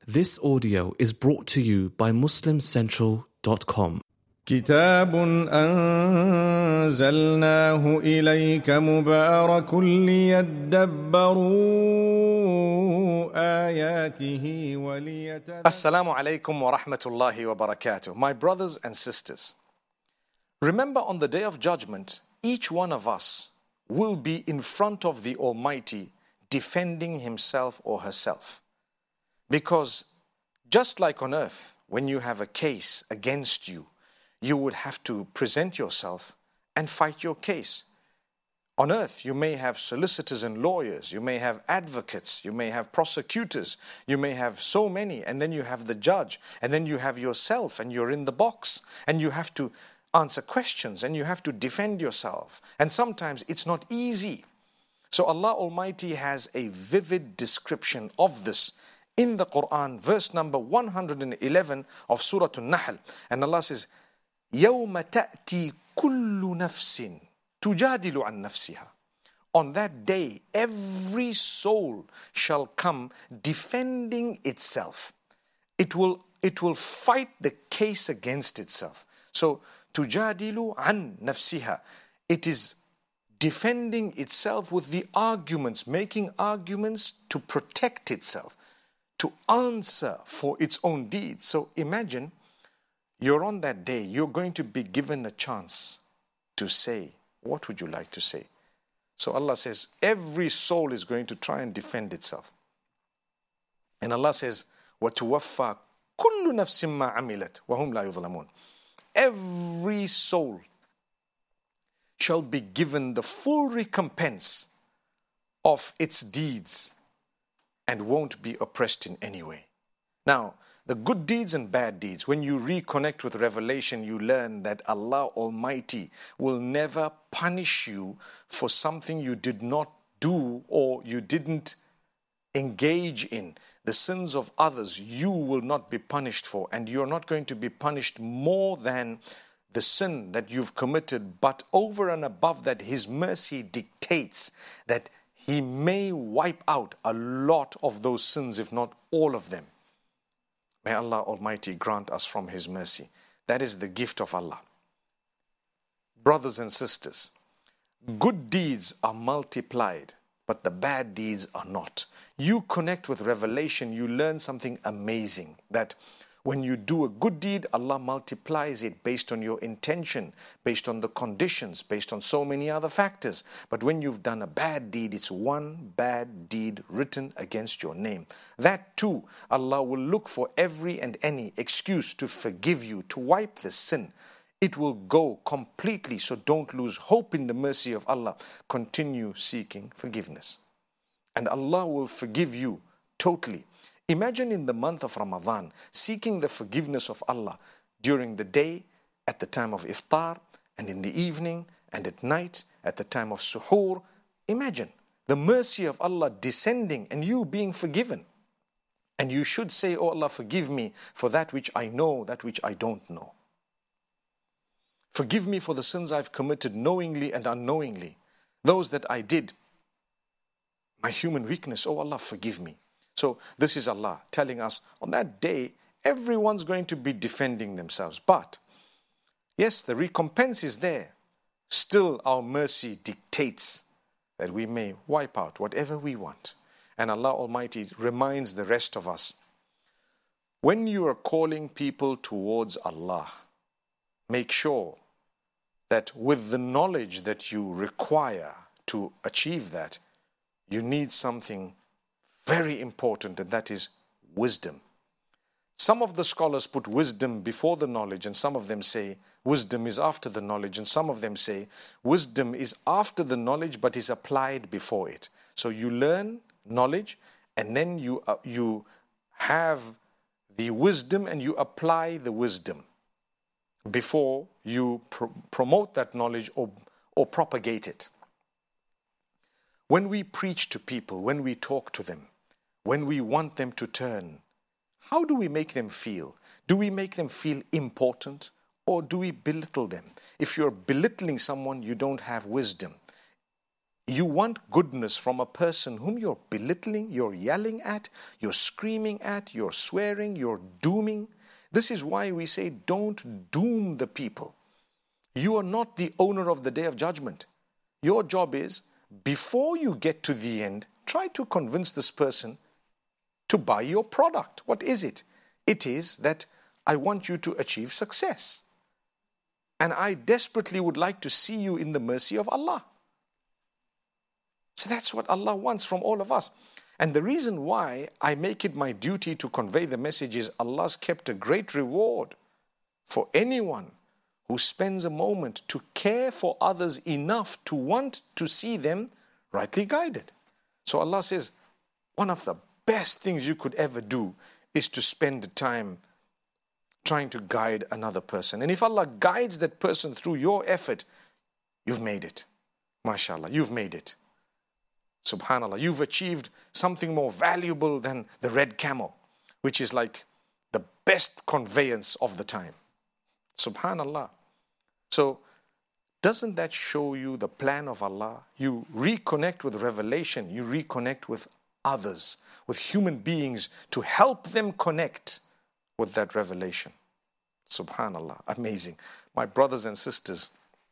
This audio is brought to you by MuslimCentral.com. كتاب أنزلناه إليك مبارك ليدبروا آياته وليتذكروا. Assalamu alaikum wa rahmatullahi wa barakatuh. My brothers and sisters, remember on the day of judgment, each one of us will be in front of the Almighty defending himself or herself. Because just like on earth, when you have a case against you, you would have to present yourself and fight your case. On earth, you may have solicitors and lawyers, you may have advocates, you may have prosecutors, you may have so many, and then you have the judge, and then you have yourself, and you're in the box, and you have to answer questions, and you have to defend yourself. And sometimes it's not easy. So Allah Almighty has a vivid description of this in the Quran, verse number 111 of Surah An-Nahl. And Allah says, يَوْمَ تَأْتِي كُلُّ نَفْسٍ تُجَادِلُ عَنْ نَفْسِهَا. On that day, every soul shall come defending itself. It will fight the case against itself. So, تُجَادِلُ عَنْ نَفْسِهَا. It is defending itself with the arguments, making arguments to protect itself, to answer for its own deeds. So imagine you're on that day, you're going to be given a chance to say, what would you like to say? So Allah says, every soul is going to try and defend itself. And Allah says, وَتُوَفَّى كُلُّ نَفْسٍ مَّا عَمِلَتْ وَهُمْ لَا يُظْلَمُونَ. Every soul shall be given the full recompense of its deeds and won't be oppressed in any way. Now, the good deeds and bad deeds, when you reconnect with revelation, you learn that Allah Almighty will never punish you for something you did not do or you didn't engage in. The sins of others, you will not be punished for, and you're not going to be punished more than the sin that you've committed, but over and above that, His mercy dictates that He may wipe out a lot of those sins, if not all of them. May Allah Almighty grant us from His mercy. That is the gift of Allah. Brothers and sisters, good deeds are multiplied, but the bad deeds are not. You connect with revelation, you learn something amazing, that when you do a good deed, Allah multiplies it based on your intention, based on the conditions, based on so many other factors. But when you've done a bad deed, it's one bad deed written against your name. That too, Allah will look for every and any excuse to forgive you, to wipe the sin. It will go completely, so don't lose hope in the mercy of Allah. Continue seeking forgiveness. And Allah will forgive you totally. Imagine in the month of Ramadan, seeking the forgiveness of Allah during the day, at the time of iftar, and in the evening, and at night, at the time of suhoor. Imagine the mercy of Allah descending and you being forgiven. And you should say, oh Allah, forgive me for that which I know, that which I don't know. Forgive me for the sins I've committed knowingly and unknowingly. Those that I did, my human weakness, oh Allah, forgive me. So this is Allah telling us on that day, everyone's going to be defending themselves. But yes, the recompense is there. Still, our mercy dictates that we may wipe out whatever we want. And Allah Almighty reminds the rest of us, when you are calling people towards Allah, make sure that with the knowledge that you require to achieve that, you need something very important, and that is wisdom. Some of the scholars put wisdom before the knowledge, and some of them say wisdom is after the knowledge, and some of them say wisdom is after the knowledge but is applied before it. So you learn knowledge, and then you have the wisdom and you apply the wisdom before you promote that knowledge or propagate it. When we preach to people, when we talk to them, when we want them to turn, how do we make them feel? Do we make them feel important, or do we belittle them? If you're belittling someone, you don't have wisdom. You want goodness from a person whom you're belittling, you're yelling at, you're screaming at, you're swearing, you're dooming. This is why we say don't doom the people. You are not the owner of the Day of Judgment. Your job is, before you get to the end, try to convince this person to buy your product. What is it? It is that I want you to achieve success. And I desperately would like to see you in the mercy of Allah. So that's what Allah wants from all of us. And the reason why I make it my duty to convey the message is Allah's kept a great reward for anyone who spends a moment to care for others enough to want to see them rightly guided. So Allah says, one of the best things you could ever do is to spend time trying to guide another person. And if Allah guides that person through your effort, you've made it. MashaAllah, you've made it. Subhanallah, you've achieved something more valuable than the red camel, which is like the best conveyance of the time. Subhanallah. So, doesn't that show you the plan of Allah? You reconnect with revelation, you reconnect with others, with human beings, to help them connect with that revelation. Subhanallah, amazing. My brothers and sisters,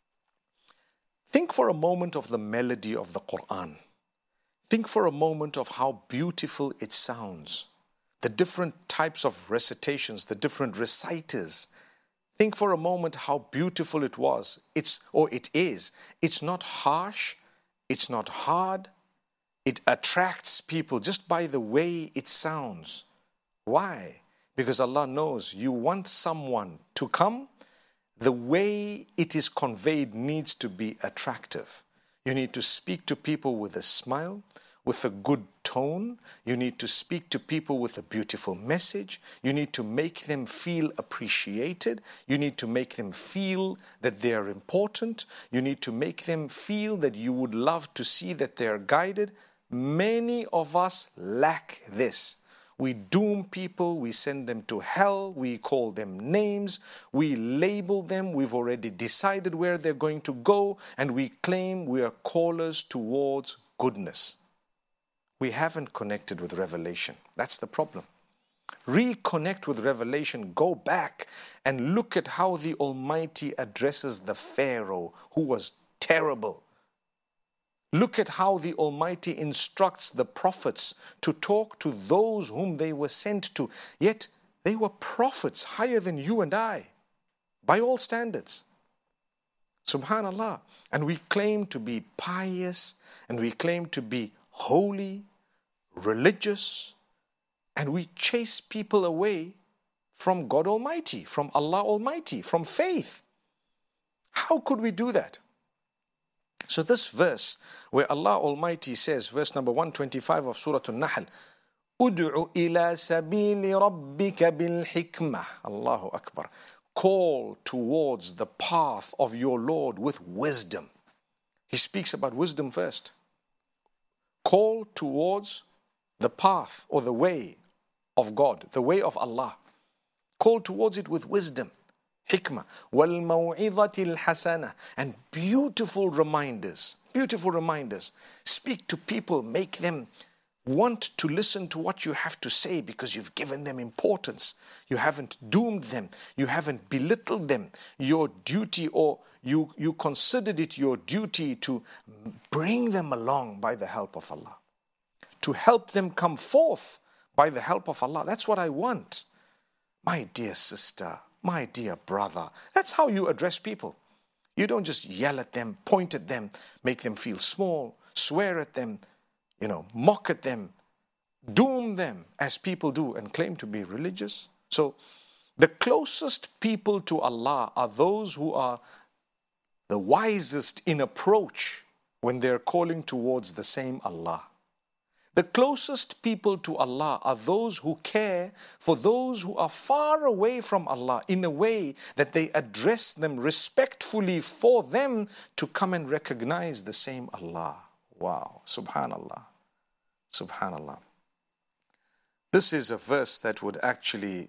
think for a moment of the melody of the Quran. Think for a moment of how beautiful it sounds. The different types of recitations, the different reciters. Think for a moment how beautiful it was. It is. It's not harsh. It's not hard. It attracts people just by the way it sounds. Why? Because Allah knows you want someone to come. The way it is conveyed needs to be attractive. You need to speak to people with a smile, with a good tone. You need to speak to people with a beautiful message. You need to make them feel appreciated. You need to make them feel that they are important. You need to make them feel that you would love to see that they are guided. Many of us lack this. We doom people, we send them to hell, we call them names, we label them, we've already decided where they're going to go, and we claim we are callers towards goodness. We haven't connected with revelation. That's the problem. Reconnect with revelation. Go back and look at how the Almighty addresses the Pharaoh who was terrible. Look at how the Almighty instructs the prophets to talk to those whom they were sent to. Yet they were prophets higher than you and I, by all standards. Subhanallah. And we claim to be pious, and we claim to be holy, religious, and we chase people away from God Almighty, from Allah Almighty, from faith. How could we do that? So this verse where Allah Almighty says, verse number 125 of Surah An-Nahl, Ud'u ila sabili rabbika bil hikmah. Allahu Akbar. Call towards the path of your Lord with wisdom. He speaks about wisdom first. Call towards the path or the way of God, the way of Allah. Call towards it with wisdom. Hikmah, wal maw'izatil hasana, and beautiful reminders. Beautiful reminders. Speak to people, make them want to listen to what you have to say because you've given them importance. You haven't doomed them. You haven't belittled them. Your duty, or you considered it your duty to bring them along by the help of Allah. To help them come forth by the help of Allah. That's what I want. My dear sister, my dear brother, that's how you address people. You don't just yell at them, point at them, make them feel small, swear at them, mock at them, doom them as people do and claim to be religious. So the closest people to Allah are those who are the wisest in approach when they're calling towards the same Allah. The closest people to Allah are those who care for those who are far away from Allah in a way that they address them respectfully for them to come and recognize the same Allah. Wow, subhanallah, subhanallah. This is a verse that would actually,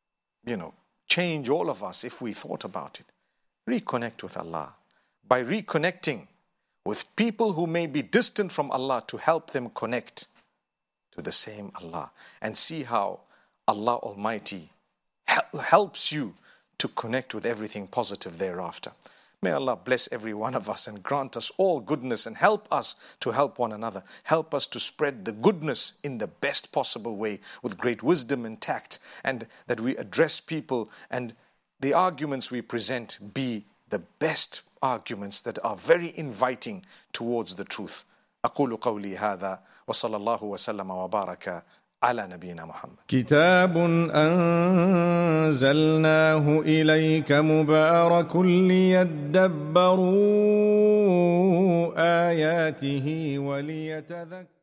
change all of us if we thought about it. Reconnect with Allah. By reconnecting, with people who may be distant from Allah to help them connect to the same Allah, and see how Allah Almighty helps you to connect with everything positive thereafter. May Allah bless every one of us and grant us all goodness and help us to help one another. Help us to spread the goodness in the best possible way with great wisdom and tact, and that we address people and the arguments we present be the best arguments that are very inviting towards the truth. أقول قولي هذا وصلى الله وسلم وبارك على نبينا محمد. كتاب أنزلناه إليك مبارك ليدبروا آياته وليتذكروا